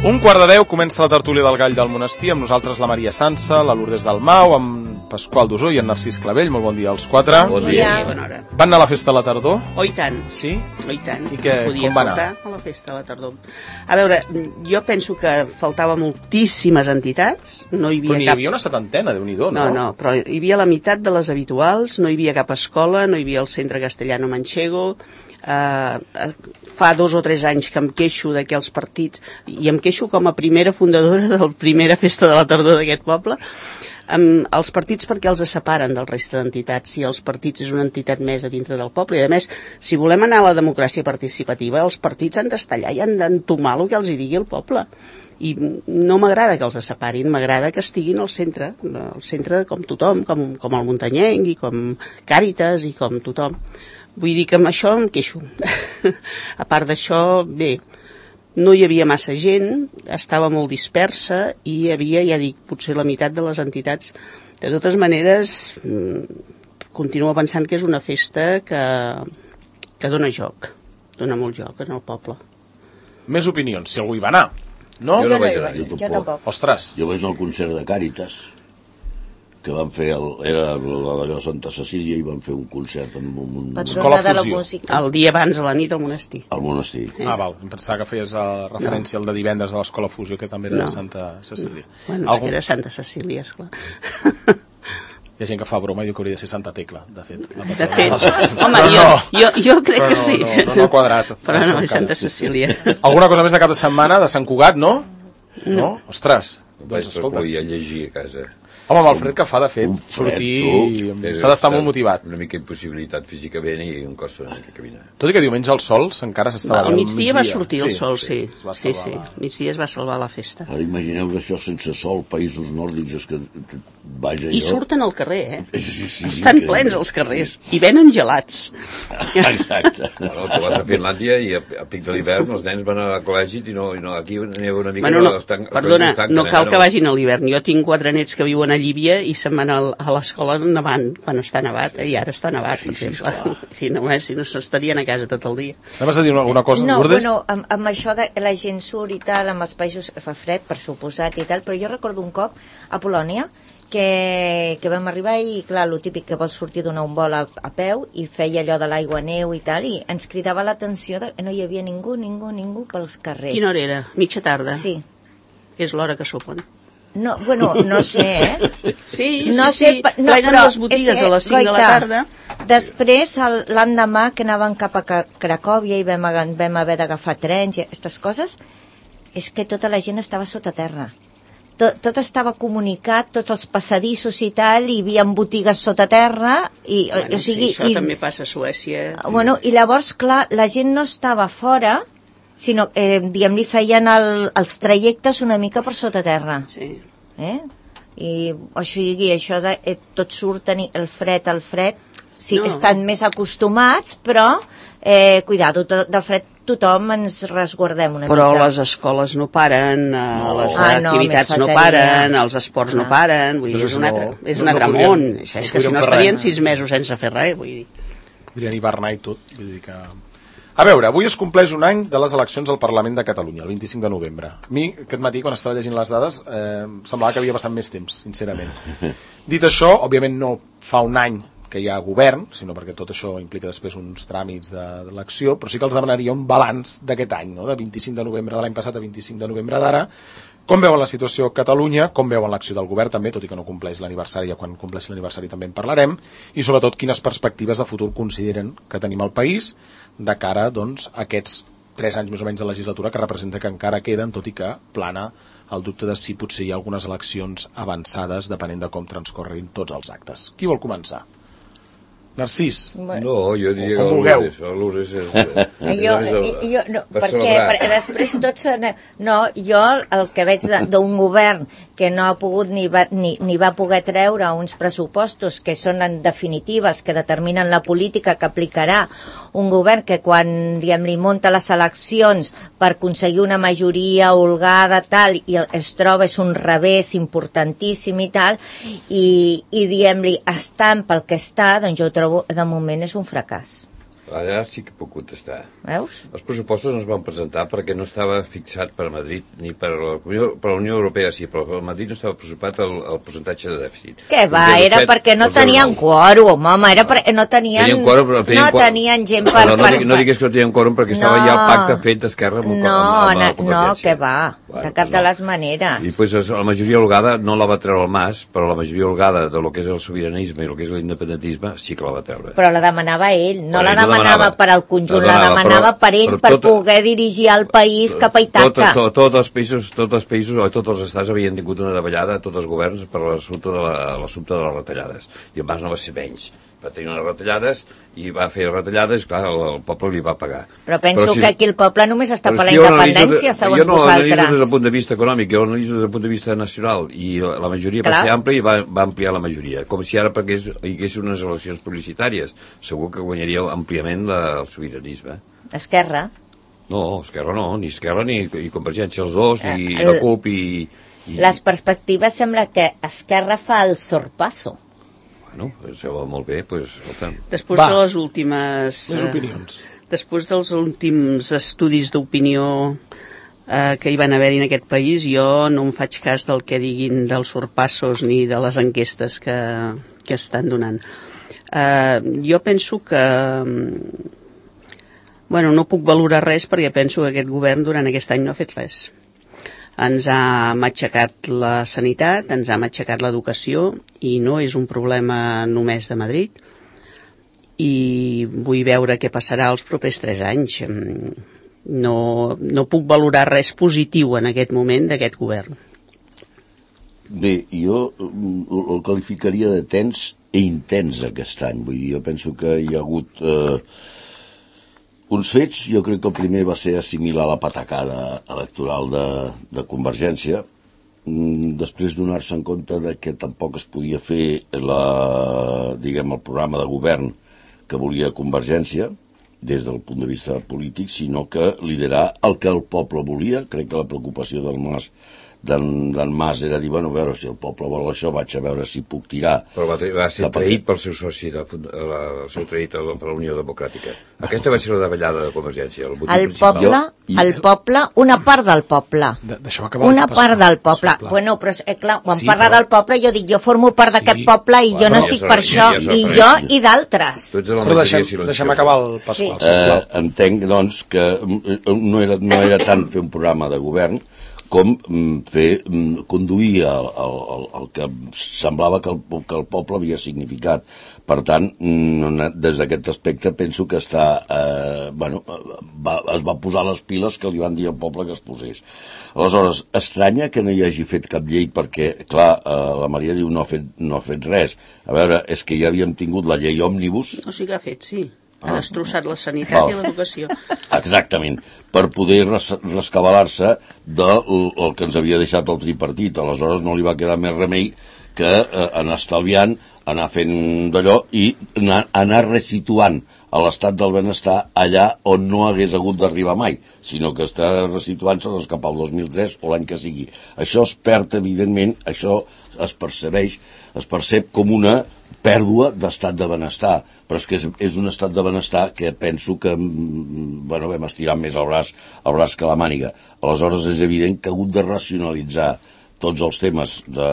1:15 comença la tertúlia del Gall del Monestir, amb nosaltres la Maria Sansa, la Lourdes Dalmau, amb Pasqual Dosó i en Narcís Clavell. Molt bon dia als quatre. Bon dia. Bona hora. Van anar a la festa a la tardor? Oh, i tant. Sí? Oh, i tant. I què, Podia com va anar? faltar a la festa a la tardor. A veure, jo penso que faltava moltíssimes entitats. No hi havia Però n'hi havia una setantena, Déu-n'hi-do, no? No, però hi havia la meitat de les habituals, no hi havia cap escola, no hi havia el Centre Castellano Manchego. Fa 2 o 3 anys que em queixo de que els partits, i em queixo com a primera fundadora de la primera festa de la tardor d'aquest poble, els partits perquè els separen del resta d'entitats, i els partits és una entitat més a dintre del poble, i a més, si volem anar a la democràcia participativa, els partits han d'estar allà i han d'entomar el que els hi digui el poble. I no m'agrada que els separin, m'agrada que estiguin al centre com tothom, com el Muntanyenc i com Càritas i com tothom. Vull dir que amb això em queixo. A part d'això, bé, no hi havia massa gent, estava molt dispersa i hi havia, ja dic, potser la meitat de les entitats. De totes maneres, continuo pensant que és una festa que dona joc, dona molt joc en el poble. Més opinions, si algú hi va anar, no? Jo no vaig anar. Jo tampoc. Ostres. Jo vaig al concert de Càritas, que van fer, era l'allò de Santa Cecília, i van fer un concert amb un Patrona de la música. El dia abans a la nit al monestir. al monestir. Ah, val, em pensava que feies referència al de divendres de l'Escola Fusió, que també era de Santa Cecília. Bueno, és que era Santa Cecília, esclar. Hi ha gent que fa broma i diu que hauria de ser Santa Tecla, de fet. De fet, home, jo crec que sí. No ha quadrat. Però no, és Santa Cecília. Alguna cosa més de cap de setmana, de Sant Cugat, no? No? Ostres. Vaig per poder llegir a casa. Home, amb el fred que fa, de fet, Un fred, sortir... S'ha d'estar molt motivat. Una mica impossibilitat físicament i un costa una mica caminar. Tot i que diumenge el sol encara s'estava... Al migdia va sortir el sol, sí. Es va Sí, salvar sí. Migdia es va salvar la festa. Ara imagineu això sense sol, països nòrdics, és que vaja I jo... surten al carrer, Sí, Estan increïble. plens els carrers. I venen gelats. Exacte. Bueno, tu vas a Finlàndia i a pic de l'hivern els nens van a col·legi i no aquí n'hi ha una mica... Bueno, no, perdona, no cal que vagin a l'hivern. Jo tinc 4 nets que viuen a Llívia i se'n van a l'escola nevant, quan està nevat, i ara està nevat, per exemple. Si no s'estarien a casa tot el dia. Vas a dir alguna cosa, No, Lourdes? bueno, amb això de la gent surt i tal, amb els països fa fred, per suposat i tal, però jo recordo un cop a Polònia que vam arribar i, clar, lo típic que vols sortir donar un vol a peu i feia allò de l'aigua neu i tal, i ens cridava l'atenció que no hi havia ningú pels carrers. Quina hora era? Mitja tarda? Sí. És l'hora que sopen. No, bueno, no sé, Sí, No sí, sé, sí. no, Pleguen però les botigues és, a les 5 de la Goita, tarda. Després, l'endemà que anaven cap a Cracòvia i vam haver d'agafar trens i aquestes coses, és que tota la gent estava sota terra. Tot estava comunicat, tots els passadissos i tal, hi havia botigues sota terra, i, Bueno, o sigui... sí, això també passa a Suècia. Bueno, i llavors, clar, la gent no estava fora, sinó, diguem-li, feien els trajectes una mica per sota terra. Sí. I o sigui, això de tots surten i el fred, sí que No. estan més acostumats, però cuidado, del fred tothom ens resguardem una Però mica. les escoles no paren, les no, activitats més no faltaria. paren, els esports no paren, vull dir, és un altre podríem- món. no És que si podríem no fer estarien res. 6 mesos sense fer res, vull dir. Podrien hivernar i tot. Vull dir que... A veure, avui es compleix un any de les eleccions al Parlament de Catalunya, el 25 de novembre. A mi, aquest matí, quan estava llegint les dades, semblava que havia passat més temps, sincerament. Dit això, òbviament no fa un any que hi ha govern, sinó perquè tot això implica després uns tràmits d'elecció, però sí que els demanaria un balanç d'aquest any, no? De 25 de novembre de l'any passat a 25 de novembre d'ara. Com veuen la situació a Catalunya, com veuen l'acció del govern també, tot i que no compleix l'aniversari, quan compleixi l'aniversari també en parlarem, i sobretot quines perspectives de futur consideren que tenim al país de cara, doncs, a aquests 3 anys més o menys de legislatura que representa que encara queden, tot i que plana el dubte de si potser hi ha algunes eleccions avançades depenent de com transcorrin tots els actes. Qui vol començar? Narcís? No, jo diria Com que vulgueu. Lourdes és... Jo no, per perquè celebrar. després tots... No, jo el que veig d'un govern que no ha pogut ni va poder treure uns pressupostos que són en definitiva els que determinen la política que aplicarà un govern que quan li munta les eleccions per aconseguir una majoria holgada tal i es troba és un revés importantíssim i tal i diguem-li estant pel que està, doncs jo ho trobo de moment és un fracàs. Ara sí que puc contestar. Veus? Els pressupostos no es van presentar perquè no estava fixat per Madrid ni per la Unió Europea, sí, però per Madrid no estava pressupat el percentatge de dèficit. Què va, era perquè no tenien quòrum, home, era perquè no tenien quòrum, però tenien gent per... No digués que no tenien quòrum perquè estava ja el pacte fet d'Esquerra amb la Convergència. No, què va, de cap de les maneres. I pues, la majoria holgada no la va treure el Mas, però la majoria holgada de lo que és el sobiranisme i el que és l'independentisme sí que la va treure. Però la demanava ell, no la demanava per al conjunt, la demanava per ell, per poder dirigir el país cap a Itaca. Tots els països o tots els estats havien tingut una davallada, tots els governs, per l'assumpte de les retallades. I el Mas no va ser menys. Va tenir unes retallades i va fer retallades, clar, el poble li va pagar. Però penso que aquí el poble només està per la independència, segons vosaltres. Jo no analitzo des del punt de vista econòmic, jo analitzo des del punt de vista nacional, i la majoria va ser ampla i va ampliar la majoria. Com si ara perquè hi hagués unes eleccions publicitàries. Segur que guanyaria àmpliament el sobiranisme. Esquerra? No, Esquerra no, ni Esquerra ni Convergència, els dos, i la CUP i... Les perspectives sembla que Esquerra fa el sorpasso. Bueno, això va molt bé, doncs, escolta. Després de les últimes... Les opinions. Després dels últims estudis d'opinió que hi van haver-hi en aquest país, jo no em faig cas del que diguin dels sorpassos ni de les enquestes que estan donant. Jo penso que... Bueno, no puc valorar res perquè penso que aquest govern durant aquest any no ha fet res. Ens ha matxacat la sanitat, ens ha matxacat l'educació, i no és un problema només de Madrid. I vull veure què passarà els propers 3 anys. No puc valorar res positiu en aquest moment d'aquest govern. Bé, jo el qualificaria de tens i intens aquest any. Vull dir, jo penso que hi ha hagut... uns fets, jo crec que el primer va ser assimilar la patacada electoral de Convergència, després donar-se en compte de que tampoc es podia fer el programa de govern que volia Convergència, des del punt de vista polític, sinó que liderar el que el poble volia. Crec que la preocupació del Mas era dir, bueno, a veure, si el poble vol això, vaig a veure si puc tirar. Però va ser traït pel seu soci, el seu traït per la Unió Democràtica. Aquesta va ser la davallada de Convergència. El poble, una part del poble. Una part del poble. Bueno, però clar, quan parla del poble, jo dic, jo formo part d'aquest poble i jo no estic per això, i jo i d'altres. Però deixem acabar el Pasqual, sisplau. Entenc, doncs, que no era tant fer un programa de govern com conduir el que semblava que el poble havia significat. Per tant, des d'aquest aspecte penso que es va posar les piles que li van dir al poble que es posés. Aleshores, estranya que no hi hagi fet cap llei perquè, clar, la Maria diu no ha fet res. A veure, és que ja havíem tingut la llei òmnibus. No, sí que ha fet, sí. Ha destrossat la sanitat i l'educació. Exactament, per poder rescabalar-se del que ens havia deixat el tripartit. Aleshores no li va quedar més remei que anar estalviant, anar fent d'allò i anar resituant a l'estat del benestar allà on no hagués hagut d'arribar mai, sinó que està resituant-se cap al 2003 o l'any que sigui. Això es perd, evidentment, això es percep com una pèrdua d'estat de benestar, però és que és un estat de benestar que penso que vam estirar més el braç que la màniga. Aleshores és evident que ha hagut de racionalitzar tots els temes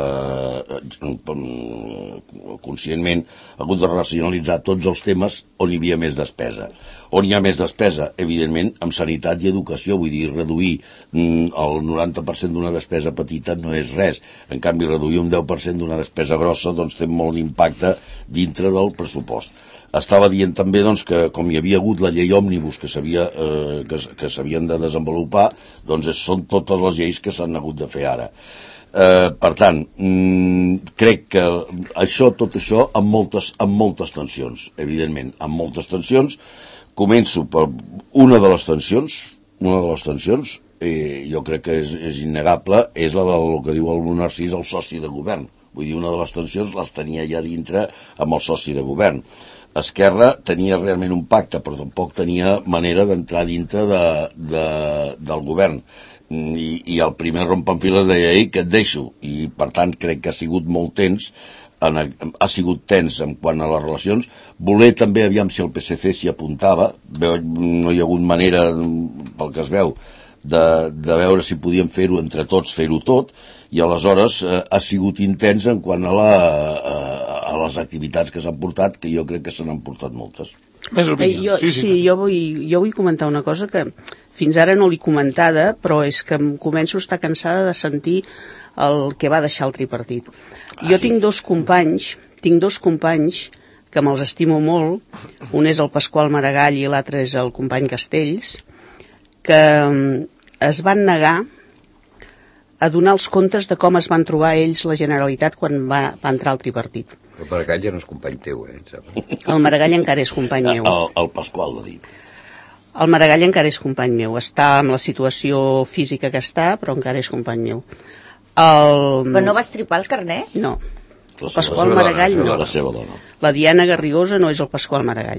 conscientment, ha hagut de racionalitzar tots els temes on hi havia més despesa. On hi ha més despesa? Evidentment, amb sanitat i educació, vull dir, reduir el 90% d'una despesa petita no és res. En canvi, reduir un 10% d'una despesa grossa doncs té molt d'impacte dintre del pressupost. Estava dient també doncs, que com hi havia hagut la llei òmnibus que s'havien de desenvolupar, doncs són totes les lleis que s'han hagut de fer ara. Per tant, crec que tot això amb moltes tensions, evidentment, amb moltes tensions. Començo per una de les tensions, jo crec que és innegable, és la del que diu el Narcís, el soci de govern. Vull dir, una de les tensions les tenia ja dintre amb el soci de govern. Esquerra tenia realment un pacte, però tampoc tenia manera d'entrar dintre del govern. I el primer rompenfiles deia, que et deixo, i per tant crec que ha sigut molt tens ha sigut tens en quant a les relacions, voler també, aviam si el PSC s'hi apuntava, no hi ha hagut manera, pel que es veu, de veure si podíem fer-ho entre tots, fer-ho tot, i aleshores ha sigut intens en quant a les activitats que s'han portat, que jo crec que se n'han portat moltes. Més opinions. Jo vull comentar una cosa que fins ara no l'he comentada, però és que em començo a estar cansada de sentir el que va deixar el tripartit. Jo tinc dos companys que me'ls estimo molt, un és el Pasqual Maragall i l'altre és el company Castells, que es van negar a donar els comptes de com es van trobar ells la Generalitat quan va entrar el tripartit. El Maragall ja no és company teu, em sembla. El Maragall encara és company meu. El Pasqual, de dir. El Maragall encara és company meu. Està en la situació física que està, però encara és company meu. Però no vas tripar el carnet? No. El Pasqual Maragall no. La seva dona. La Diana Garrigosa no és el Pasqual Maragall.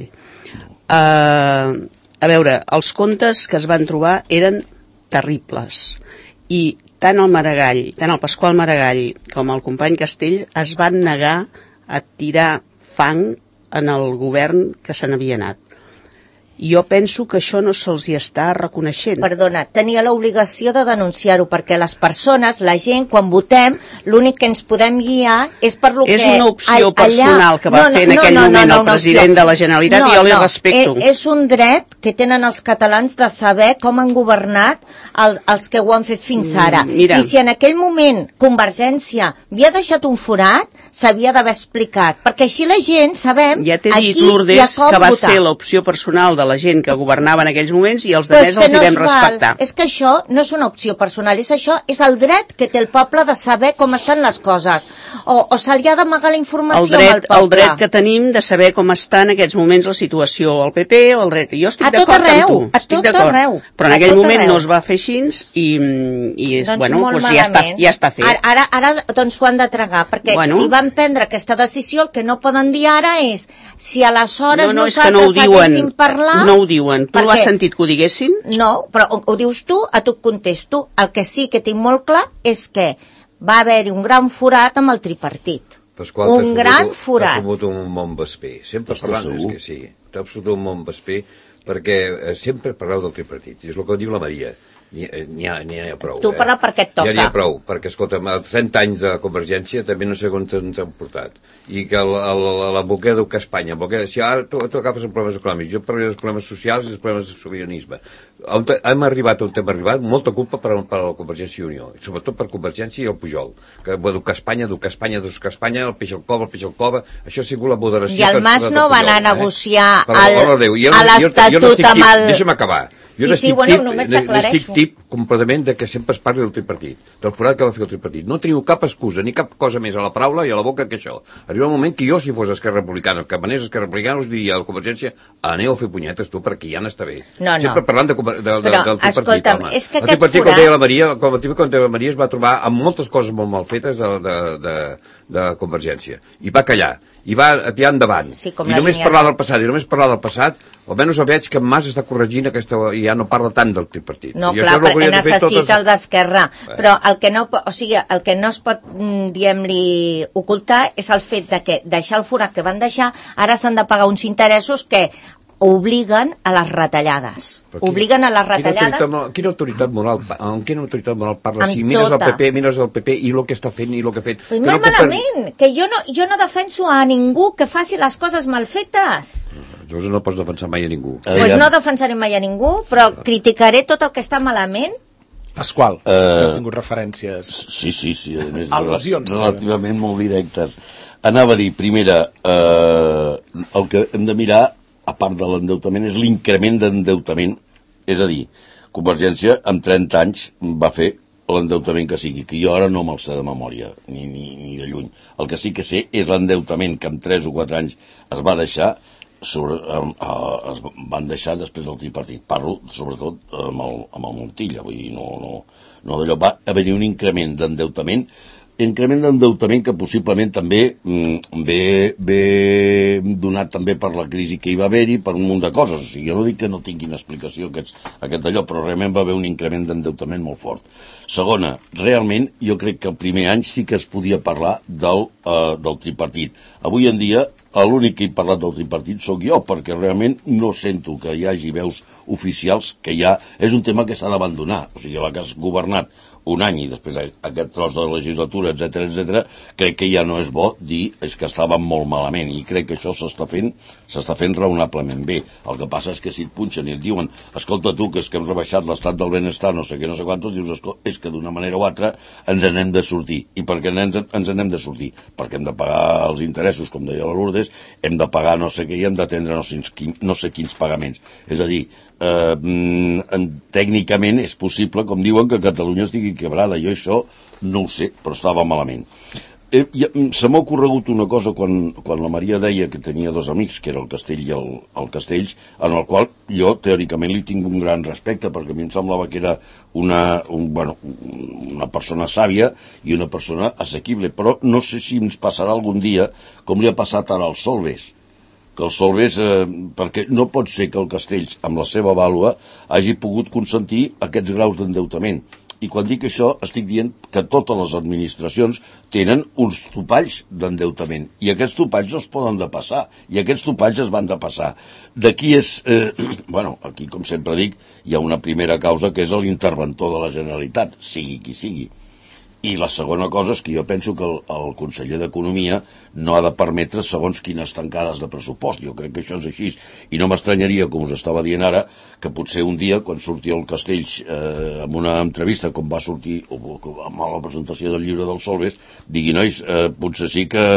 A veure, els comptes que es van trobar eren terribles. I tant el Pasqual Maragall com el company Castell es van negar a tirar fang en el govern que se n'havia anat. Jo penso que això no se'ls hi està reconeixent. Perdona, tenia l'obligació de denunciar-ho, perquè les persones, la gent, quan votem, l'únic que ens podem guiar és per lo que... És una opció personal que va fer en aquell moment el president de la Generalitat i jo li respecto. És un dret que tenen els catalans de saber com han governat els que ho han fet fins ara. Mira. I si en aquell moment Convergència havia deixat un forat, s'havia d'haver explicat, perquè així la gent sabem ja t'he dit, aquí Lourdes, i a com que va votar. ser l'opció personal de la gent que governava en aquells moments i els demés els hi vam respectar. És que això no és una opció personal, és el dret que té el poble de saber com estan les coses. O se li ha d'amagar la informació al poble. El dret que tenim de saber com està en aquests moments la situació al PP o al dret. Jo estic d'acord amb tu. A tot arreu. Però en aquell moment no es va fer així i doncs bueno, doncs ja està fet. Ara doncs ho han de tragar, perquè si van prendre aquesta decisió, el que no poden dir ara és si aleshores nosaltres haguéssim parlat... No ho diuen. Tu has sentit que ho diguessin? No, però ho dius tu, a tu et contesto. El que sí que tinc molt clar és que va haver-hi un gran forat amb el tripartit. Pasqual, un gran forat. T'ha fotut un món vesper. Sempre parlant, és que sí. T'ha fotut un món vesper perquè sempre parleu del tripartit. És el que diu la Maria. N'hi ha prou. Tu parla perquè et toca. Ja n'hi ha prou, perquè, escolta'm, els 30 anys de Convergència també no sé on ens han portat. I que la boquer d'Euca Espanya, si ara tu agafes els problemes econòmics, jo parlaré dels problemes socials i els problemes de sobiranisme. Hem arribat on hem arribat, molta culpa per la Convergència i Unió, sobretot per Convergència i el Pujol, que d'Euca Espanya, el peix al cova, això ha sigut la moderació. I el Mas no va anar a negociar a l'Estatut amb el... Deixa'm acabar. Sí, bueno, només t'aclareixo. Estic tip completament de que sempre es parli del tripartit, del forat que va fer el tripartit. No teniu cap excusa ni cap cosa més a la paraula i a la boca que això. Arriba un moment que jo, si fos Esquerra Republicana, que manés Esquerra Republicana, us diria a la Convergència, aneu a fer punyetes tu, perquè ja n'està bé. Sempre parlant del tripartit. Escolta'm, és que el tripartit, com deia la Maria, es va trobar amb moltes coses molt mal fetes de Convergència. I va callar. I va tirar endavant. Sí, I només parlar del passat, almenys veig que en Mas està corregint aquesta, i ja no parla tant del tripartit. No, clar, perquè necessita els d'Esquerra. Però el que no es pot, diguem-li, ocultar és el fet de que deixar el forat que van deixar, ara s'han de pagar uns interessos que obliguen a les retallades. Quina autoritat moral parla? Si mires el PP i el que està fent i el que ha fet... Però molt malament, que jo no defenso a ningú que faci les coses mal fetes. Llavors no pots defensar mai a ningú. Doncs no defensaré mai a ningú, però criticaré tot el que està malament. Pasqual, has tingut referències... Sí, a més, al·lusions relativament molt directes. Anava a dir, primera, el que hem de mirar, a part de l'endeutament, és l'increment d'endeutament. És a dir, Convergència amb 30 anys va fer l'endeutament que sigui, que jo ara no me'l sé de memòria, ni de lluny. El que sí que sé és l'endeutament que en 3 o 4 anys es va deixar, es van deixar després del tripartit. Parlo sobretot amb el Montilla, vull dir, no d'allò. Va haver-hi un increment d'endeutament increment d'endeutament que possiblement també ve donat també per la crisi que hi va haver-hi, per un munt de coses. O sigui, jo no dic que no tinguin explicació aquest allò, però realment va haver un increment d'endeutament molt fort. Segona, realment jo crec que el primer any sí que es podia parlar del tripartit. Avui en dia l'únic que he parlat del tripartit sóc jo, perquè realment no sento que hi hagi veus oficials que ja és un tema que s'ha d'abandonar. O sigui, la que has governat un any i després aquest tros de la legislatura, etc, crec que ja no és bo dir és que estàvem molt malament, i crec que això s'està fent raonablement bé. El que passa és que si et punxen i et diuen escolta tu, que és que hem rebaixat l'estat del benestar, no sé què, no sé quantos, dius és que d'una manera o altra ens n'hem de sortir. I per què ens n'hem de sortir? Perquè hem de pagar els interessos, com deia la Lourdes, hem de pagar no sé què i hem d'atendre no sé quins pagaments. És a dir, tècnicament és possible, com diuen, que Catalunya estigui quebrada. Jo això no ho sé, però estava malament. Se m'ha ocorregut una cosa quan la Maria deia que tenia dos amics, que era el Castell i el Castells, en el qual jo teòricament li tinc un gran respecte, perquè a mi em semblava que era una persona sàvia i una persona assequible, però no sé si ens passarà algun dia com li ha passat ara als Solbes, que el Solbes, perquè no pot ser que el Castells, amb la seva vàlua, hagi pogut consentir aquests graus d'endeutament. I quan dic això, estic dient que totes les administracions tenen uns topalls d'endeutament, i aquests topalls no es poden depassar, i aquests topalls es van depassar. D'aquí és, aquí, com sempre dic, hi ha una primera causa que és l'interventor de la Generalitat, sigui qui sigui. I la segona cosa és que jo penso que el conseller d'Economia no ha de permetre segons quines tancades de pressupost. Jo crec que això és així. I no m'estranyaria, com us estava dient ara, que potser un dia, quan surti el Castells en una entrevista, com va sortir amb la presentació del llibre del Solbes, digui, nois, potser sí que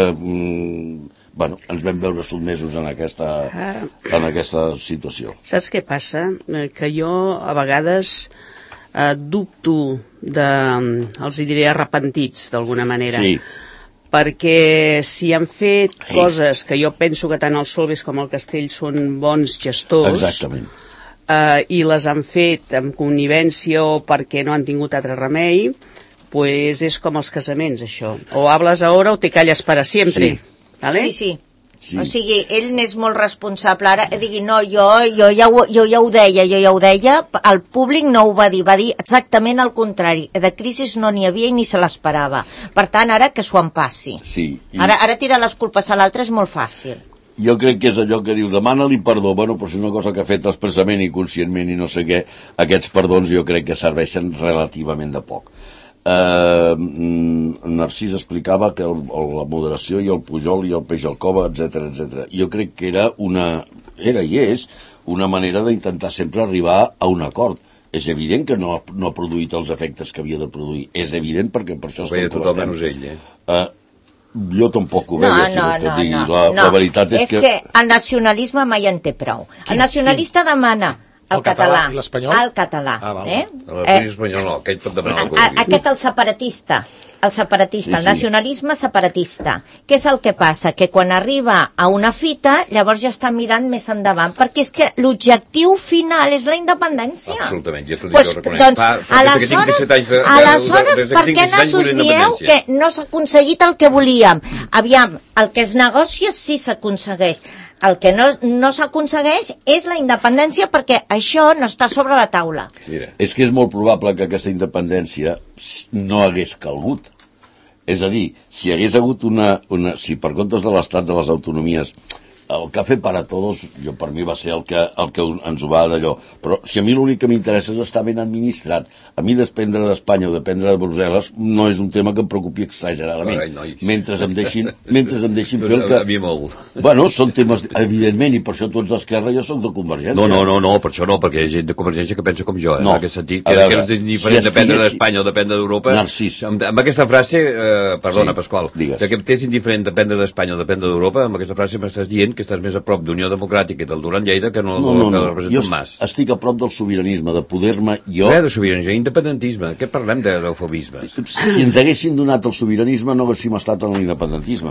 ens vam veure sotmesos en aquesta situació. Saps què passa? Que jo, a vegades, dubto els hi diré arrepentits d'alguna manera, sí, perquè si han fet coses que jo penso que tant el Solbes com el Castell són bons gestors. Exactament. I les han fet amb connivència o perquè no han tingut altre remei, pues és com els casaments, això, o hables ahora o te calles para siempre. Sí. ¿Vale? Sí. O sigui, ell n'és molt responsable. Ara digui, no, jo ja ho deia, el públic no ho va dir exactament el contrari. De crisi no n'hi havia i ni se l'esperava. Per tant, ara que s'ho en passi. Sí, ara tirar les culpes a l'altre és molt fàcil. Jo crec que és allò que dius, demana-li perdó, però si és una cosa que ha fet expressament i conscientment i no sé què, aquests perdons jo crec que serveixen relativament de poc. Narcís explicava que la moderació i el Pujol i el peix al cova, etc. Jo crec que era i és una manera d'intentar sempre arribar a un acord. És evident que no ha produït els efectes que havia de produir. És evident perquè per això estem com estem. Menys ell, jo tampoc ho veia, si vols que et digui. La veritat és que el nacionalisme mai en té prou. El nacionalista demana el català i l'espanyol? El català. L'espanyol no, aquell pot demanar el que vulgui. Aquest el separatista, el nacionalisme separatista. Què és el que passa? Que quan arriba a una fita, llavors ja està mirant més endavant, perquè és que l'objectiu final és la independència. Absolutament, ja t'ho dic, jo reconec. Doncs, aleshores, per què no sostieu que no s'ha aconseguit el que volíem? Aviam, el que es negocia sí s'aconsegueix. El que no s'aconsegueix és la independència, perquè això no està sobre la taula. Mira, és que és molt probable que aquesta independència no hagués calgut. És a dir, si hagués hagut si per comptes de l'estat de les autonomies el Café para Todos, per mi va ser el que ens ho va d'allò. Però si a mi l'únic que m'interessa és estar ben administrat. A mi dependre d'Espanya o dependre de Brussel·les no és un tema que em preocupi exageradament. Mentre em deixin fer el que... A mi molt. Bueno, són temes, evidentment, i per això tu ets d'Esquerra i jo soc de Convergència. No, per això no, perquè hi ha gent de Convergència que pensa com jo, en aquest sentit, que és indiferent dependre d'Espanya o dependre d'Europa. Narcís. Amb aquesta frase, perdona, Pasqual, que t'és indiferent dependre d'Espanya o dependre d'Europa, amb aquesta frase m'estàs dient que estàs més a prop d'Unió Democràtica i del Duran Lleida que no representa un Mas. Jo estic a prop del sobiranisme, de poder-me jo... De sobiranisme, independentisme. Què parlem d'eufemismes? Si ens haguessin donat el sobiranisme no haguéssim estat en l'independentisme.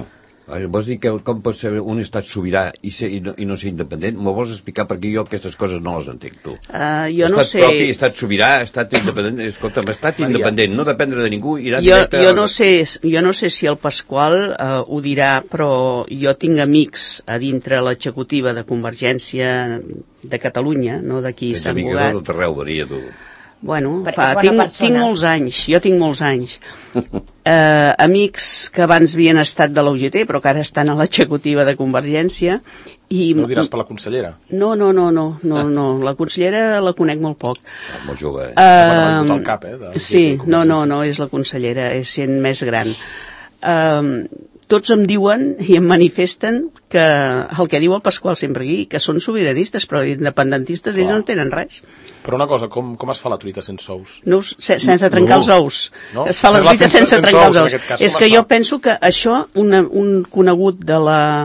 Vols dir que com pot ser un estat sobirà i no ser independent? M'ho vols explicar? Perquè jo aquestes coses no les entenc, tu. Jo no sé... Estat propi, estat sobirà, estat independent... Escolta'm, estat independent, no dependre de ningú, irà directe... Jo no sé si el Pasqual ho dirà, però jo tinc amics a dintre l'executiva de Convergència de Catalunya, no d'aquí Sant Cugat. De tot arreu venia, tu. Bueno, tinc molts anys, jo tinc molts anys. Amics que abans havien estat de la UGT, però que ara estan a l'executiva de Convergència. No ho diràs per la consellera? No, la consellera la conec molt poc. Molt jove, al cap, Sí, no, és la consellera, és sent més gran. Tots em diuen i em manifesten que el que diu el Pasqual sempre aquí, que són sobiranistes, però independentistes ells no tenen res. Però una cosa, com es fa la truita sense ous? No, sense trencar els ous. No? Es fa la truita sense trencar els ous. És que jo penso que això, un conegut de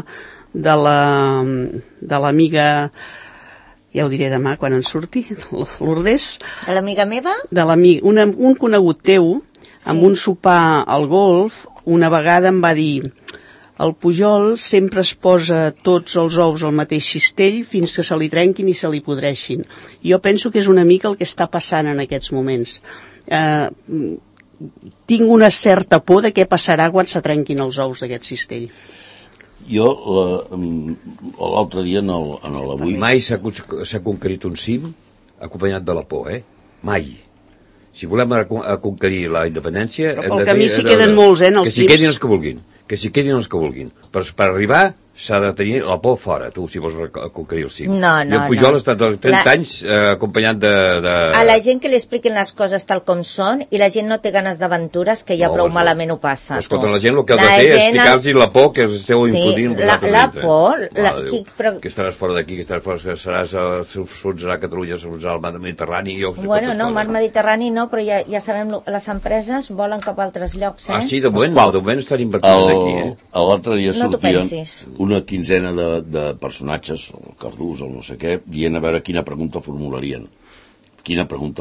l'amiga, ja ho diré demà quan en surti, Lourdes. De l'amiga meva? Un conegut teu, amb un sopar al golf, una vegada em va dir: el Pujol sempre es posa tots els ous al mateix cistell fins que se li trenquin i se li podreixin. Jo penso que és una mica el que està passant en aquests moments. Tinc una certa por de què passarà quan se trenquin els ous d'aquest cistell. Jo l'altre dia en l'avui... Mai s'ha conquerit un cim acompanyat de la por, Mai. Si volem conquerir la independència... Però pel camí s'hi queden molts, els cims. Que s'hi quedin els que vulguin. Però per arribar s'ha de tenir la por fora, tu, si vols conquerir el cim. No. I el Pujol ha estat 30 anys acompanyat de... A la gent que li expliquin les coses tal com són i la gent no té ganes d'aventures, que ja prou malament ho passa. Escolta, la gent el que ha de fer és explicar-los la por que esteu infundint. La por... Que estaràs fora d'aquí, que estaràs fora, que s'enfonsarà Catalunya, s'enfonsarà el mar Mediterrani... Bueno, no, mar Mediterrani no, però ja sabem, les empreses volen cap a altres llocs, Ah, sí, de moment estan invertint aquí, L'altre dia sortien una 15ena de personatges, el Cardús, el no sé què, dient a veure quina pregunta formularien. Si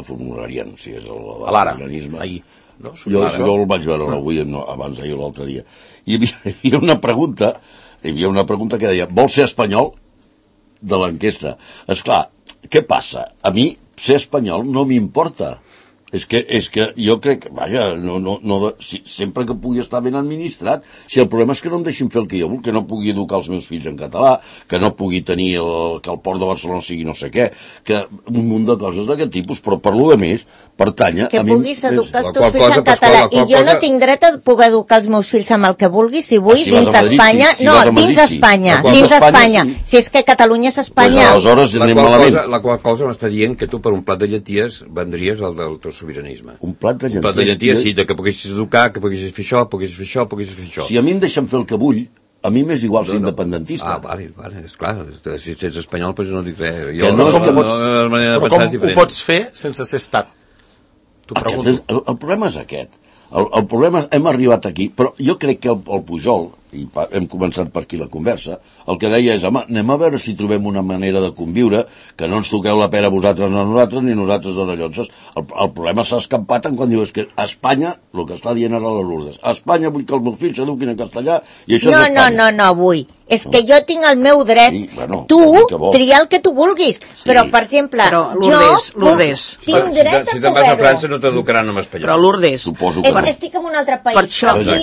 és el sobiranisme. Ahir. No? Jo el vaig veure avui, abans d'ahir o l'altre dia. Hi havia una pregunta que deia: vol ser espanyol? De l'enquesta. Esclar, què passa? A mi ser espanyol no m'importa. És que jo crec, vaja, sempre que pugui estar ben administrat, si el problema és que no em deixin fer el que jo vull, que no pugui educar els meus fills en català, que no pugui tenir que el port de Barcelona sigui no sé què, que un munt de coses d'aquest tipus, però per lo de més, pertanya... Que puguis educar els teus fills en català, i jo no tinc dret a poder educar els meus fills amb el que vulgui, si vull, dins d'Espanya, dins d'Espanya, si és que Catalunya és Espanya. Aleshores anem malament. La qual cosa m'està dient que tu per un plat de llenties vendries el del teu sobiranisme. Un plat de llenties? Un plat de llenties, sí, que poguessis educar, que poguessis fer això, poguessis fer això. Si a mi em deixen fer el que vull, a mi m'és igual ser independentista. Vale, esclar, si ets espanyol, doncs no dic res. Però com ho pots fer sense ser estat? T'ho pregunto. El problema és aquest. El problema és, hem arribat aquí, però jo crec que el Pujol, i hem començat per aquí la conversa, el que deia és: home, anem a veure si trobem una manera de conviure, que no ens toqueu la pera vosaltres a nosaltres, ni nosaltres a Dallonses. El problema s'ha escampat quan diu que a Espanya, el que està dient ara la Lourdes, a Espanya vull que els meus fills s'eduquin en castellà, i això és Espanya. No, vull. És que jo tinc el meu dret, triar el que tu vulguis, però, per exemple, Lourdes, tinc dret a poder-ho. Si te'n vas a França no t'educaran en espanyol. Però, Lourdes, és que estic en un altre país,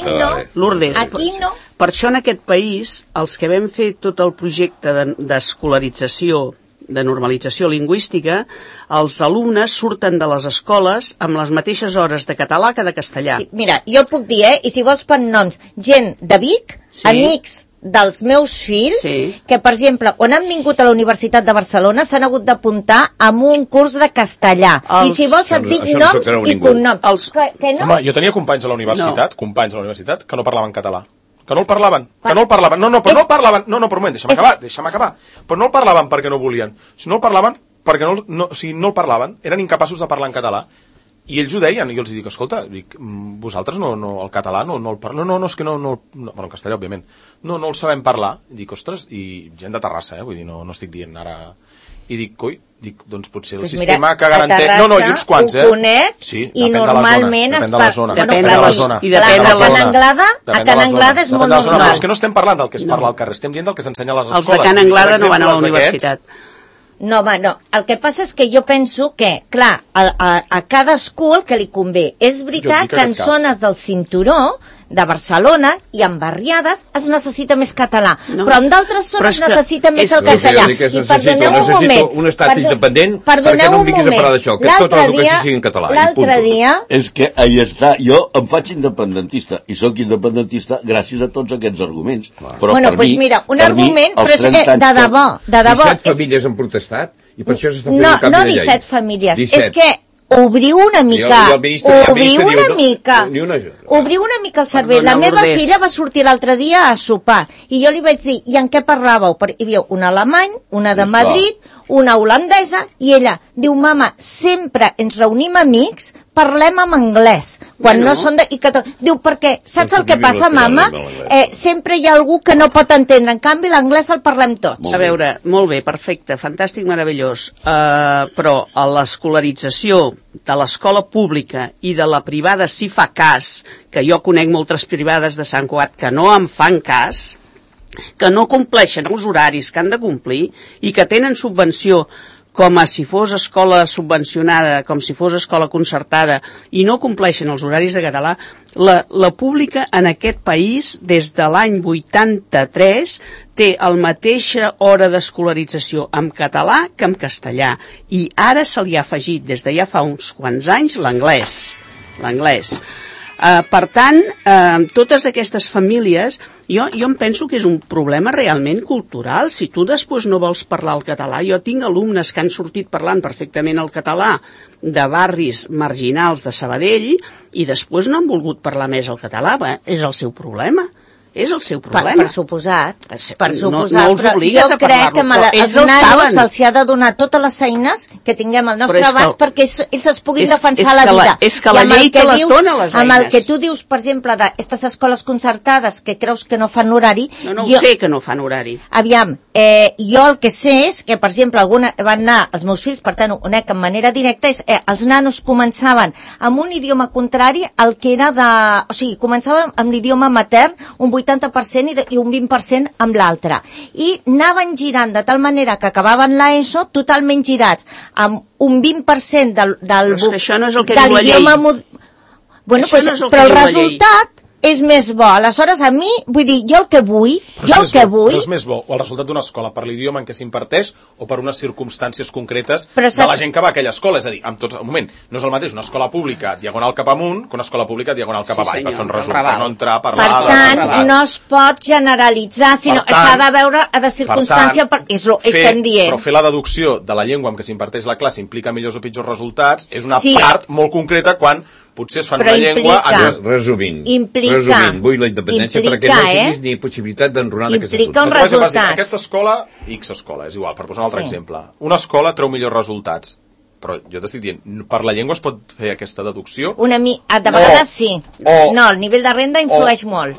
aquí no. Per això en aquest país, els que vam fer tot el projecte d'escolarització, de normalització lingüística, els alumnes surten de les escoles amb les mateixes hores de català que de castellà. Sí, mira, jo puc dir, i si vols per noms, gent de Vic, amics dels meus fills, que, per exemple, quan han vingut a la Universitat de Barcelona s'han hagut d'apuntar amb un curs de castellà. I si vols et dic noms i cognoms. Home, jo tenia companys a la universitat, que no parlaven català. Que no el parlaven. Però un moment, deixa'm acabar. Però no el parlaven perquè no volien. Si no el parlaven, perquè no el parlaven, eren incapaços de parlar en català. I ells ho deien, i jo els dic: escolta, vosaltres el català no el parleu? No, és que no, bueno, en castellà, òbviament. No el sabem parlar. I dic: ostres, i gent de Terrassa, vull dir, no estic dient ara... i dic, doncs potser el Pues sistema mira, que garanteix... a No, i uns quants, ho conec, Sí, i normalment depèn de la zona. Depèn de la zona. I depèn de la zona. A Can Anglada és molt normal. Però és que no estem parlant del que es parla al carrer, estem dient del que s'ensenya a les escoles. Els de Can Anglada no van a la universitat. No, home, no. El que passa és que jo penso que, clar, a cadascú el que li convé. És veritat que en zones del cinturó de Barcelona i en barriades es necessita més català, però en d'altres zones necessita més el castellà. I perdoneu un moment. Un estat independent perquè no em vinguis a parlar d'això, que tota l'educació sigui en català. L'altre dia... És que ahí està, jo em faig independentista i sóc independentista gràcies a tots aquests arguments. Però bueno, doncs mira, un argument, però és de debò. 17 famílies han protestat i per això s'està fent un canvi de llei. No 17 famílies, és que obriu una mica, obriu una mica el cervell. La meva filla va sortir l'altre dia a sopar i jo li vaig dir, i en què parlàveu? Hi havia un alemany, una de Madrid, una holandesa, i ella diu, mama, sempre ens reunim amics, parlem en anglès, quan no són de... Diu, perquè, saps el que passa, mama? Sempre hi ha algú que no pot entendre, en canvi l'anglès el parlem tots. A veure, molt bé, perfecte, fantàstic, meravellós, però a l'escolarització de l'escola pública i de la privada si fa cas, que jo conec moltes privades de Sant Cugat que no en fan cas, que no compleixen els horaris que han de complir i que tenen subvenció com si fos escola subvencionada, com si fos escola concertada, i no compleixen els horaris de català, la pública en aquest país, des de l'any 83, té la mateixa hora d'escolarització en català que en castellà, i ara se li ha afegit, des de ja fa uns quants anys, l'anglès. Per tant, totes aquestes famílies, jo em penso que és un problema realment cultural. Si tu després no vols parlar el català, jo tinc alumnes que han sortit parlant perfectament el català de barris marginals de Sabadell i després no han volgut parlar més el català. És el seu problema. És el seu problema. Per suposat. No els obligues a parlar-lo, però als nanos se'ls ha de donar totes les eines que tinguem al nostre abast perquè ells es puguin defensar la vida. És que la llei te les dona, les eines. Amb el que tu dius, per exemple, d'aquestes escoles concertades que creus que no fan horari... No ho sé que no fan horari. Aviam, jo el que sé és que, per exemple, van anar els meus fills, per tant, ho conec en manera directa, els nanos començaven amb un idioma contrari al que era de... O sigui, començaven amb l'idioma matern, un 80% i un 20% amb l'altre. I anaven girant de tal manera que acabaven l'ESO totalment girats, amb un 20% del això no és el que diu la llei. Bueno, però el resultat és més bo. Aleshores, a mi, vull dir, jo el que vull... Però és més bo el resultat d'una escola per l'idioma en què s'imparteix o per unes circumstàncies concretes de la gent que va a aquella escola. És a dir, un moment, no és el mateix una escola pública diagonal cap amunt que una escola pública diagonal cap avall, per fer un resum, per no entrar a parlar... Per tant, no es pot generalitzar, sinó s'ha de veure de circumstància, estem dient. Però fer la deducció de la llengua amb què s'imparteix la classe implica millors o pitjors resultats és una part molt concreta quan potser es fan una llengua... Resumint, vull la independència perquè no tinguis ni possibilitat d'enronar d'aquest assumpte. Implica un resultat. Aquesta escola, X escola, és igual, per posar un altre exemple. Una escola treu millors resultats, però jo t'estic dient, per la llengua es pot fer aquesta deducció? De vegades sí. No, el nivell de renda influeix molt.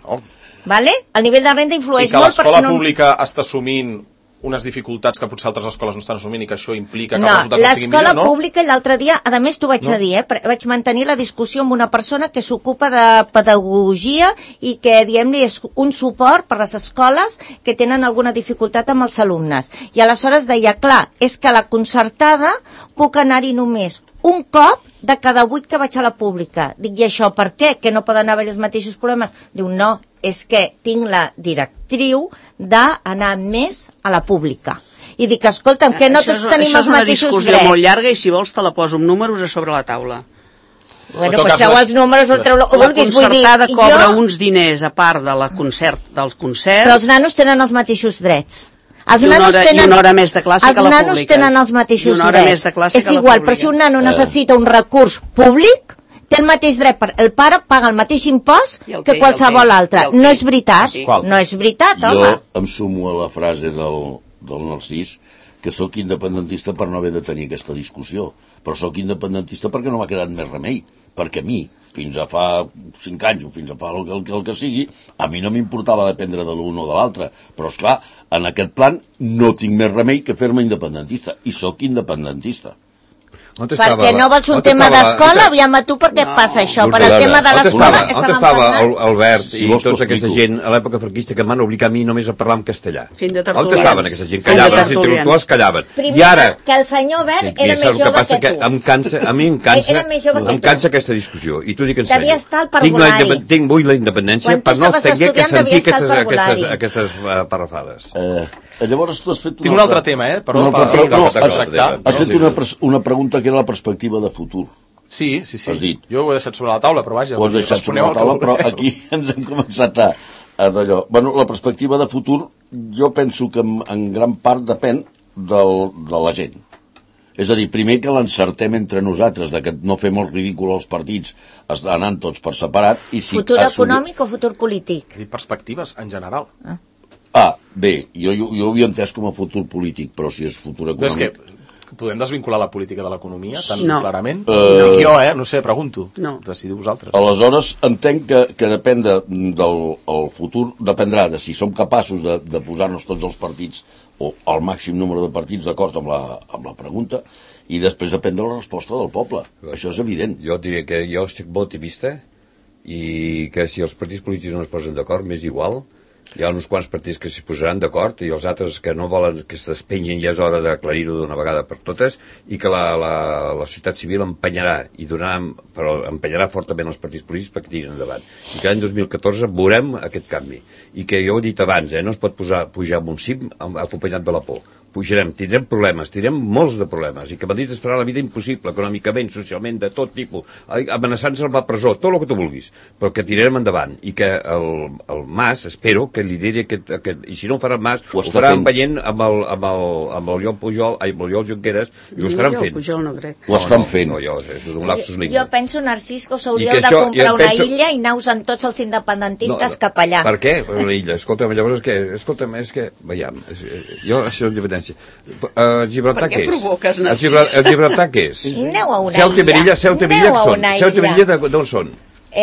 Vale? El nivell de renda influeix molt... I que l'escola pública està assumint unes dificultats que potser altres escoles no estan assumint i que això implica que els resultats no siguin millors, no? L'escola pública, i l'altre dia, a més t'ho vaig dir, vaig mantenir la discussió amb una persona que s'ocupa de pedagogia i que, diguem-li, és un suport per a les escoles que tenen alguna dificultat amb els alumnes. I aleshores deia, clar, és que a la concertada puc anar-hi només un cop de cada 8 que vaig a la pública. Dic, i això per què? Que no poden haver els mateixos problemes? Diu, no, és que tinc la directriu d'anar més a la pública. I dic, escolta'm, que no tots tenim els mateixos drets. Això és una discussió molt llarga i si vols te la poso amb números a sobre la taula. Bueno, doncs treu els números o treu... La concertada cobra uns diners a part de dels concerts... Però els nanos tenen els mateixos drets. I una hora més de classe que la pública. Els nanos tenen els mateixos drets. És igual, però si un nano necessita un recurs públic, té el mateix dret. El pare paga el mateix impost que qualsevol altre. No és veritat. No és veritat, home. Jo em sumo a la frase del Narcís, que sóc independentista per no haver de tenir aquesta discussió. Però sóc independentista perquè no m'ha quedat més remei. Perquè a mi fins a fa 5 anys o fins a fa el que sigui, a mi no m'importava dependre de l'un o de l'altre, però esclar, en aquest plan no tinc més remei que fer-me independentista, i sóc independentista. Perquè no vols un tema d'escola, aviam a tu per què et passa això, per el tema de l'escola que estàvem estava Albert i tota aquesta gent a l'època franquista que em van obligar a mi només a parlar en castellà? On estaven aquesta gent? Callaven, els intel·lectuals callaven. Primer, que el senyor Albert era més jove que tu. A mi em cansa aquesta discussió, i t'ho dic en sèrio. Devia estar al parvulari. Vull la independència per no haver de sentir aquestes parrafades. Llavors tu has fet tinc un altre tema, però has fet una pregunta que era la perspectiva de futur. Sí. Has dit. Jo ho he deixat sobre la taula, però vaja. Ho has deixat sobre la taula, però aquí ens hem començat a d'allò. Bueno, la perspectiva de futur jo penso que en gran part depèn de la gent. És a dir, primer que l'encertem entre nosaltres, de que no fem el ridícul als partits anant tots per separat. Futur econòmic o futur polític? He dit perspectives, en general. Bé, jo ho havia entès com a futur polític, però si és futur econòmic... És que podem desvincular la política de l'economia tan clarament? Dic jo, no sé, pregunto. No. Decidiu vosaltres. Aleshores, entenc que depèn del futur, dependrà de si som capaços de posar-nos tots els partits, o el màxim número de partits d'acord amb la pregunta, i després depèn de la resposta del poble. Això és evident. Jo diré que jo estic molt optimista, i que si els partits polítics no es posen d'acord, m'és igual. Hi ha uns quants partits que s'hi posaran d'acord i els altres que no volen que es despengen, ja és hora d'aclarir-ho d'una vegada per totes, i que la societat civil empenyarà empenyarà fortament els partits polítics perquè tirin endavant, i que l'any 2014 veurem aquest canvi, i que jo ho he dit abans, no es pot pujar amb un cim acompanyat de la por. Pujarem, tindrem problemes, tindrem molts de problemes, i que Madrid es farà la vida impossible, econòmicament, socialment, de tot tipus, amenaçant-se amb la presó, tot el que tu vulguis, però que tirarem endavant, i que el Mas, espero que lideri aquest, i si no ho farà el Mas, ho farà empenyent amb el Oriol Pujol, amb l'Oriol Junqueras, i ho estaran fent. Pujol no crec. Ho estan fent. Jo penso, Narcís, que us hauríeu de comprar una illa i anar amb tots els independentistes cap allà. Per què? Una illa? Escolta'm, llavors és que, veiem, jo, això és independència. Gibraltar què és? El Gibraltar què és? Aneu a una illa. Ceuta i Melilla d'on són?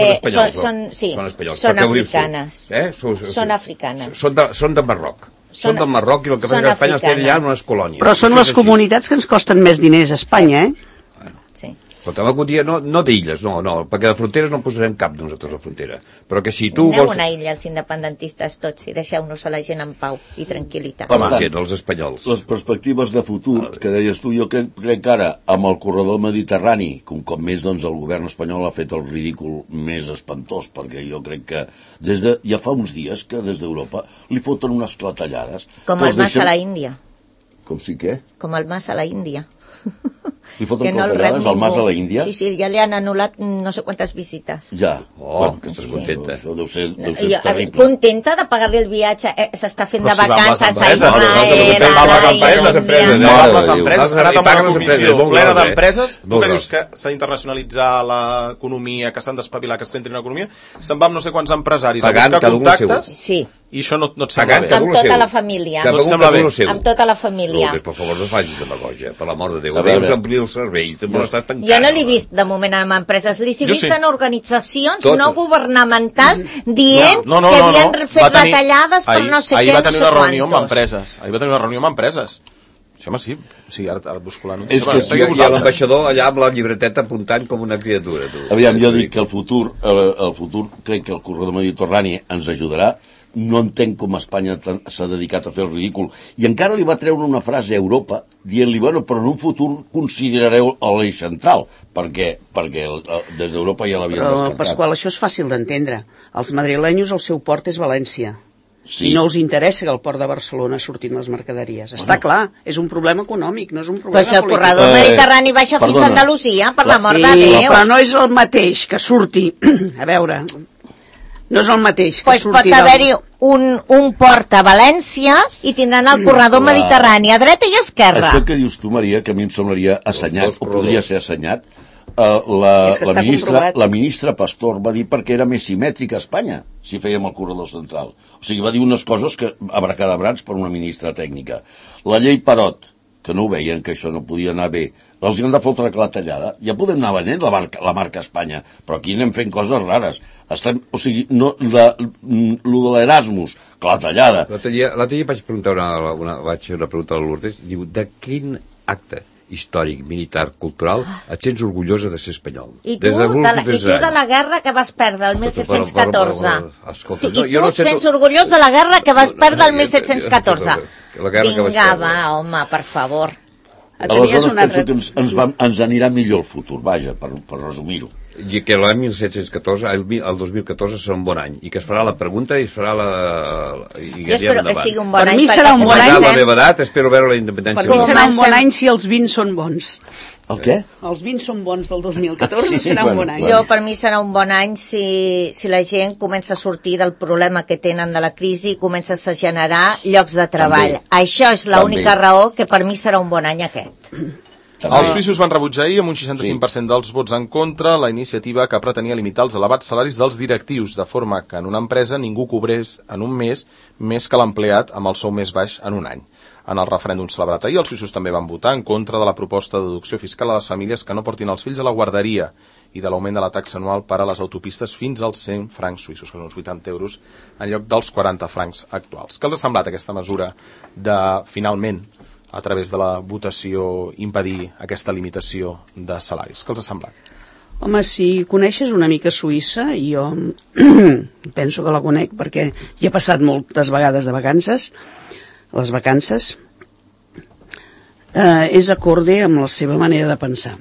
Són espanyols. Són africanes. Són africanes. Són de Marroc. Són del Marroc, i el que passa que Espanya els té allà en unes colònies. Però són les comunitats que ens costen més diners a Espanya, Sí. Però algun dia no d'illes, no, perquè de fronteres no en posarem cap de nosaltres a la frontera. Però que si tu Aneu vols... a una illa, els independentistes tots, i deixeu-nos a la gent en pau i tranquil·litat. Per tant, els espanyols. Les perspectives de futur, que deies tu, jo crec que ara, amb el corredor mediterrani, un cop més, doncs, el govern espanyol ha fet el ridícul més espantós, perquè jo crec que ja fa uns dies que des d'Europa li foten unes clatellades. Com el Mas a la Índia. Com si què? Com el Mas a la Índia. Li foten clatellades al Mas a la Índia? Sí, ja li han anul·lat no sé quantes visites. Ja. Que estàs contenta. Això deu ser terrible. Contenta de pagar-li el viatge, s'està fent de vacances a Israel, les empreses, ha anat amb una comissió plena d'empreses, tu que dius que s'ha d'internacionalitzar l'economia, que s'han d'espavilar, que se centrin en l'economia, se'n va amb no sé quants empresaris a buscar contactes, i això no et sembla bé. Amb tota la família. No et sembla bé. Amb tota la família. Per favor, no facis demagogia, per l'amor de Déu. Deus omplir els serveis, m'estàs tancant. Jo no l'he vist de moment en empreses, l'he vist en organitzacions no governamentals dient que havien fet retallades per no sé què. Ahir va tenir una reunió amb empreses. Això, home, sí. O sigui, ara et busco l'anunci. És que hi ha l'ambaixador allà amb la llibreteta apuntant com una criatura. Aviam, jo dic que el futur, crec que el corredor mediterrani ens ajudarà. No entenc com Espanya s'ha dedicat a fer el ridícul. I encara li va treure una frase a Europa dient-li, bueno, però en un futur considerareu l'eix central, perquè des d'Europa ja l'havien descartat. Però, Pasqual, això és fàcil d'entendre. Els madrilenyos, el seu port és València. Sí. I no els interessa que al port de Barcelona surtin les mercaderies. Està clar, és un problema econòmic, no és un problema polític. Però si el corredor mediterrani baixa fins a Andalusia, per l'amor de Déu. Però no és el mateix que surti... A veure... No és el mateix que surti... Pot haver-hi un port a València i tindran el corredor mediterrani a dreta i a esquerra. Això que dius tu, Maria, que a mi em semblaria assenyat, o podria ser assenyat, la ministra Pastor va dir perquè era més simètrica a Espanya, si fèiem el corredor central. O sigui, va dir unes coses que abracadabrats per una ministra tècnica. La llei Parot, que no ho veien, que això no podia anar bé. Els han de fotre la tallada. Ja podem anar venent la marca Espanya, però aquí anem fent coses rares. O sigui, lo de l'Erasmus, que la tallada. L'altre dia vaig preguntar una pregunta a la Lourdes, diu, de quin acte històric, militar, cultural, et sents orgullosa de ser espanyol? I tu de la guerra que vas perdre el 1714. I tu et sents orgullós de la guerra que vas perdre el 1714. Vinga, va, home, per favor. Aleshores penso que ens anirà millor el futur, vaja, per resumir-ho. I que l'any 1714, el 2014 serà un bon any, i que es farà la pregunta i es farà jo espero que sigui un bon any. Per mi serà un bon any. A la meva edat espero veure la independència. Per mi serà un bon any si els vins són bons. El què? Els vins són bons del 2014, serà un bon any. Jo, per mi serà un bon any si la gent comença a sortir del problema que tenen de la crisi i comença a generar llocs de treball. Això és l'única raó que per mi serà un bon any aquest. Els suïssos van rebutjar ahir amb un 65% dels vots en contra la iniciativa que pretenia limitar els elevats salaris dels directius, de forma que en una empresa ningú cobrés en un mes més que l'empleat amb el sou més baix en un any. En el referèndum celebrat ahir, els suïssos també van votar en contra de la proposta de deducció fiscal a les famílies que no portin els fills a la guarderia i de l'augment de la taxa anual per a les autopistes fins als 100 francs suïssos, que són uns 80 euros, en lloc dels 40 francs actuals. Què els ha semblat aquesta mesura de, finalment, a través de la votació, impedir aquesta limitació de salaris? Què els ha semblat? Home, si coneixes una mica Suïssa, i jo penso que la conec perquè hi he passat moltes vegades de vacances, les vacances, és acorde amb la seva manera de pensar.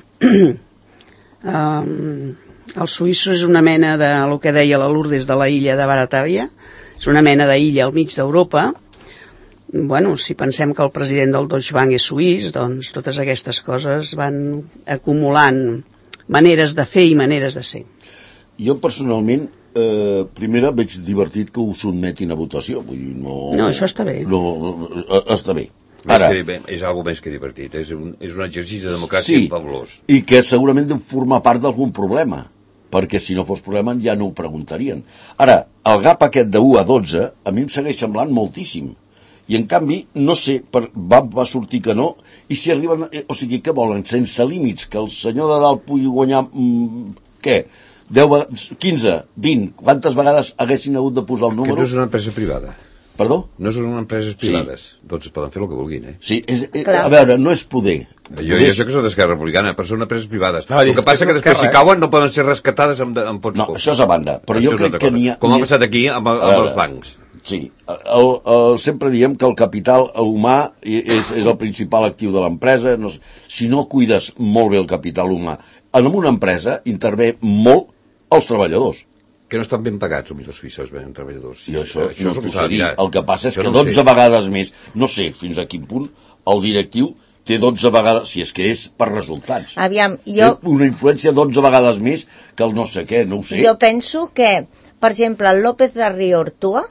El suïsso és una mena de, el que deia la Lourdes, de la illa de Baratàvia, és una mena d'illa al mig d'Europa. Bueno, si pensem que el president del Deutsche Bank és suís, doncs totes aquestes coses van acumulant maneres de fer i maneres de ser. Jo personalment, primera veig divertit que ho sotmetin a votació. Vull dir, no, això està bé. Està bé. Ara, és algo més que divertit, és un exercici de democràcia fabulós. I que segurament deu formar part d'algun problema, perquè si no fos problema ja no ho preguntarien. Ara, el gap aquest de 1 a 12 a mi em segueix semblant moltíssim. I en canvi, no sé, va sortir que no, i si arriben, o sigui, què volen, sense límits, que el senyor de dalt pugui guanyar, què, 10, 15, 20, quantes vegades haguessin hagut de posar el número? Que no és una empresa privada. Perdó? No són empreses privades, doncs poden fer el que vulguin, Sí, a veure, no és poder. Jo sé que són d'Esquerra Republicana, però són empreses privades. El que passa que després si cauen no poden ser rescatades amb pots. No, això és a banda, però jo crec que n'hi ha... Com ha passat aquí amb els bancs. Sí, sempre diem que el capital humà és el principal actiu de l'empresa. Si no cuides molt bé el capital humà, en una empresa intervé molt els treballadors. Que no estan ben pagats, els suïssos, ben treballadors. I això no t'ho sé dir. El que passa és que 12 vegades més, no sé fins a quin punt, el directiu té 12 vegades, si és que és per resultats. Aviam, té una influència 12 vegades més que el no sé què, no ho sé. Jo penso que, per exemple, el López de Rio Ortua,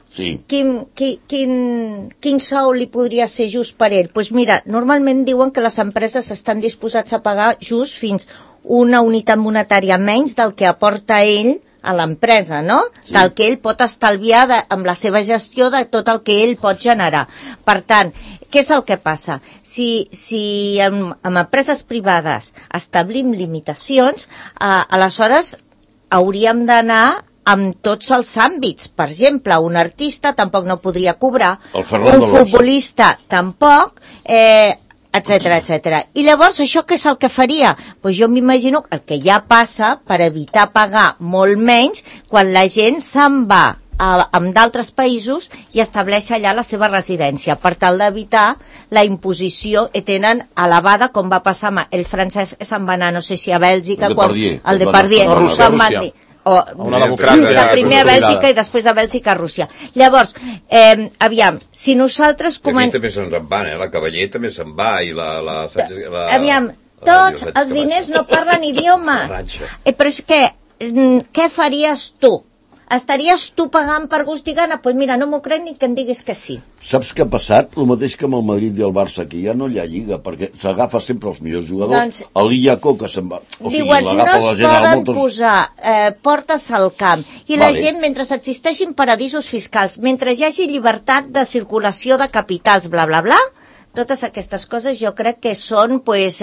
quin sou li podria ser just per ell? Doncs mira, normalment diuen que les empreses estan disposats a pagar just fins una unitat monetària menys del que aporta ell a l'empresa, no? Sí. Del que ell pot estalviar amb la seva gestió de tot el que ell pot generar. Per tant, què és el que passa? Si amb empreses privades establim limitacions, aleshores hauríem d'anar amb tots els àmbits. Per exemple, un artista tampoc no podria cobrar, un futbolista tampoc, etcètera. I llavors això què és el que faria? Doncs jo m'imagino el que ja passa per evitar pagar molt menys quan la gent se'n va amb d'altres països i estableix allà la seva residència per tal d'evitar la imposició que tenen elevada, com va passar amb el francès que se'n va anar, no sé si a Bèlgica, el Depardieu, quan van dir una democràcia primer a Bèlgica i després a Bèlgica a Rússia. Llavors, aviam, si nosaltres... Aquí també se'n van, la Cavaller també se'n va i aviam, tots els diners no parlen idiomes. Però és que, què faries tu? Estaries tu pagant per gust i gana? Doncs mira, no m'ho crec ni que em diguis que sí. Saps què ha passat? El mateix que amb el Madrid i el Barça, que ja no hi ha lliga, perquè s'agafa sempre els millors jugadors. Doncs, l'Illacó, que se'n va... Diuen, no es poden posar portes al camp. I la gent, mentre existeixin paradisos fiscals, mentre hi hagi llibertat de circulació de capitals, bla, bla, bla, totes aquestes coses jo crec que són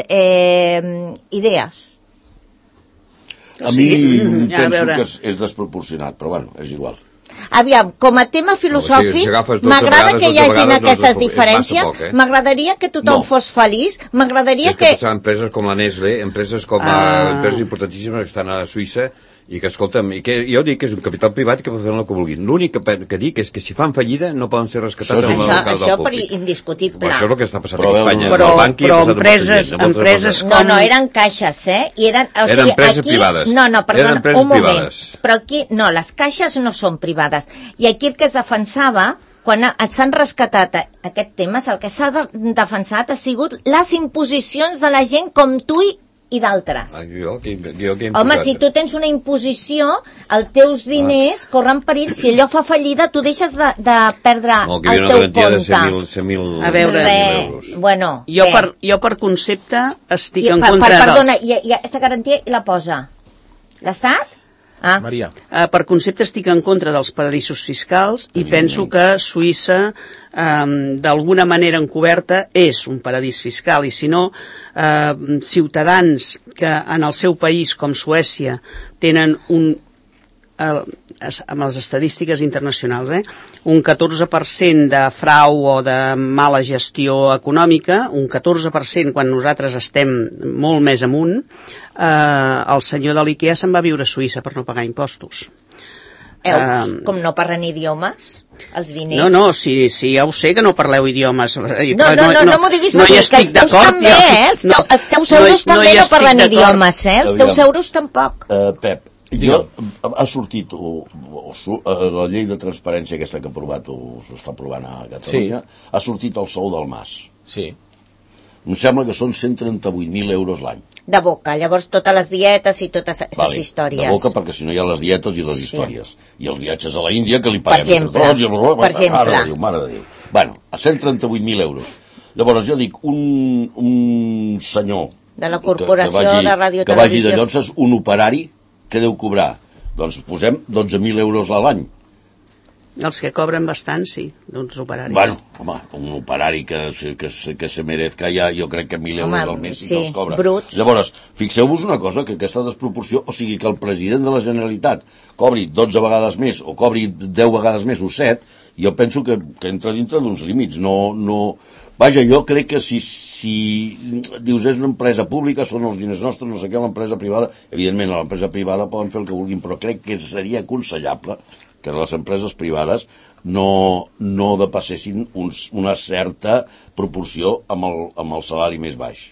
idees. A mi ja, a penso veure. que és desproporcionat, però bueno, és igual. Aviam, com a tema filosòfic, si agafes 12 m'agrada vegades, que hi 12 hagin vegades, aquestes és massa diferències, poc, m'agradaria que tothom fos feliç, m'agradaria És que passar empreses com la Nestlé, empreses com empreses importantíssimes que estan a Suïssa i que, escolta'm, i que jo dic que és un capital privat i que poden fer el que vulguin. L'únic que dic és que si fan fallida no poden ser rescatats amb el mercat del això per públic. indiscutible. Això és el que està passant Però a Espanya. però El banc hi ha passat amb molta gent, amb moltes empreses coses. No, eren caixes, I eren empreses aquí, privades. No, perdona, Eren empreses un moment. privades. Però aquí, no, les caixes no són privades. I aquí el que es defensava, quan s'han rescatat aquest tema, el que s'ha defensat ha sigut les imposicions de la gent com tu i d'altres. Home, si tu tens una imposició, els teus diners corren perill. Si allò fa fallida, tu deixes de perdre el teu compte. A veure, euros. Bueno, jo per concepte estic en contra perdona, i aquesta garantia la posa l'Estat? Maria. Per concepte estic en contra dels paradisos fiscals i penso que Suïssa d'alguna manera encoberta és un paradís fiscal i si no ciutadans que en el seu país com Suècia tenen amb les estadístiques internacionals un 14% de frau o de mala gestió econòmica, un 14% quan nosaltres estem molt més amunt, el senyor de l'IKEA se'n va viure a Suïssa per no pagar impostos. Com no parlen idiomes? Els diners? No, sí, ja ho sé que no parleu idiomes. No m'ho diguis a mi, que els teus també, els teus euros també no parlen idiomes, els teus euros tampoc. Pep, ha sortit la llei de transparència aquesta que ha aprovat o s'està aprovant a Catalunya, ha sortit el sou del Mas. Sí. Em sembla que són 138.000 euros l'any. De boca, llavors totes les dietes i totes aquestes històries. De boca, perquè si no hi ha les dietes i les històries. I els viatges a la Índia que li paguem. Per exemple. Mare de Déu. Bueno, a 138.000 euros. Llavors jo dic, un senyor de la Corporació de Radio que vagi de Llotses, un operari que deu cobrar, doncs posem 12.000 euros a l'any. Els que cobren bastant, sí, d'uns operaris. Bueno, home, un operari que se merezca ja, jo crec que 1.000 euros al mes sí que els cobra. Bruts. Llavors, fixeu-vos una cosa, que aquesta desproporció, o sigui que el president de la Generalitat cobri 12 vegades més, o cobri 10 vegades més, o 7, jo penso que entra dintre d'uns límits. Vaja, jo crec que si dius és una empresa pública, són els diners nostres, no sé què, l'empresa privada, evidentment a l'empresa privada poden fer el que vulguin, però crec que seria aconsellable que les empreses privades no depassessin una certa proporció amb el salari més baix.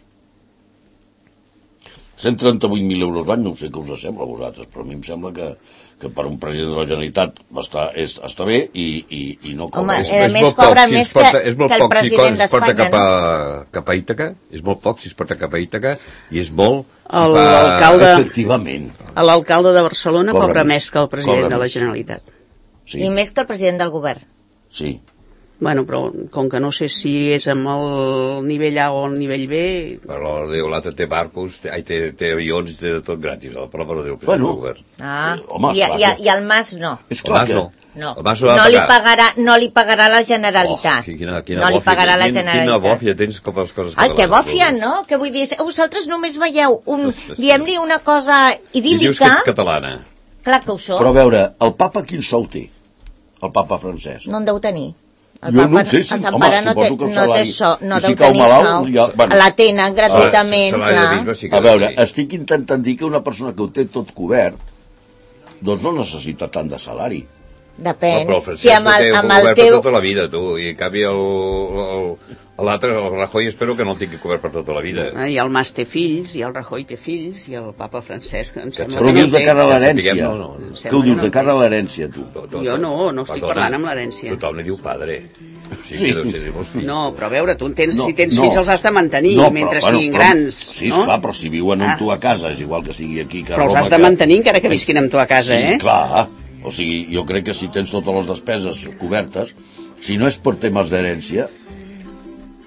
138.000 euros l'any, no sé què us sembla a vosaltres, però a mi em sembla que per un president de la Generalitat està bé i no cobra. Home, a més cobra més que el president d'Espanya, no? Cap a Ítaca, és molt poc si es porta cap a Ítaca, i és molt... Efectivament. L'alcalde de Barcelona cobra més que el president de la Generalitat. Sí. I més que el president del govern. Sí. Bueno, però com que no sé si és amb el nivell A o el nivell B... Però l'altre té barcos, té avions, té tot gratis, a la prova del president del govern. I el Mas no. És clar que... No li pagarà la Generalitat. No li pagarà la Generalitat. Quina bòfia tens com les coses catalanes. Que bòfia, no? Que vull dir, vosaltres només veieu diguem-li una cosa idíl·lica... I dius que ets catalana. Clar que ho sóc. Però a veure, el papa quin sou té? El papa francès. No en deu tenir. Jo no sé, home, suposo que el salari... No deu tenir sou. L'atenen gratuïtament, A veure, estic intentant dir que una persona que ho té tot cobert, doncs no necessita tant de salari. Depèn. Però el Francesc no té cobert per tota la vida, tu, i en canvi l'altre, el Rajoy, espero que no el tingui cobert per tota la vida. I el Mas té fills, i el Rajoy té fills, i el papa Francesc em sembla però que dius de cara a l'herència. Què ho dius, de cara a l'herència, tu? Jo no estic parlant amb l'herència. Tothom li diu padre. No, però a veure, si tens fills els has de mantenir mentre siguin grans. Sí, esclar, però si viuen amb tu a casa, és igual que sigui aquí que a Roma. Però els has de mantenir encara que visquin amb tu a casa, Sí, clar. O sigui, jo crec que si tens totes les despeses cobertes, si no és per temes d'herència,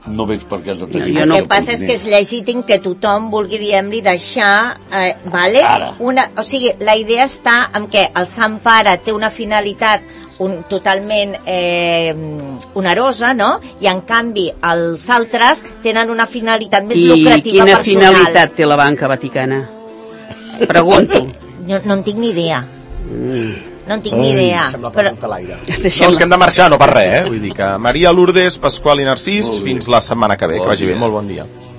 No veig per què has de tenir... Jo El no. que passa és que és legítim que tothom vulgui, diguem-li, deixar... vale? Ara. O sigui, la idea està en què el Sant Pare té una finalitat totalment onerosa, no? I en canvi els altres tenen una finalitat més lucrativa personal. I quina finalitat té la banca vaticana? Pregunto. No en tinc ni idea. No en tinc ni idea. Sembla pregunta a l'aire. No, és que hem de marxar, no per res, Vull dir que Maria Lourdes, Pasqual i Narcís, fins la setmana que ve. Que vagi bé, molt bon dia.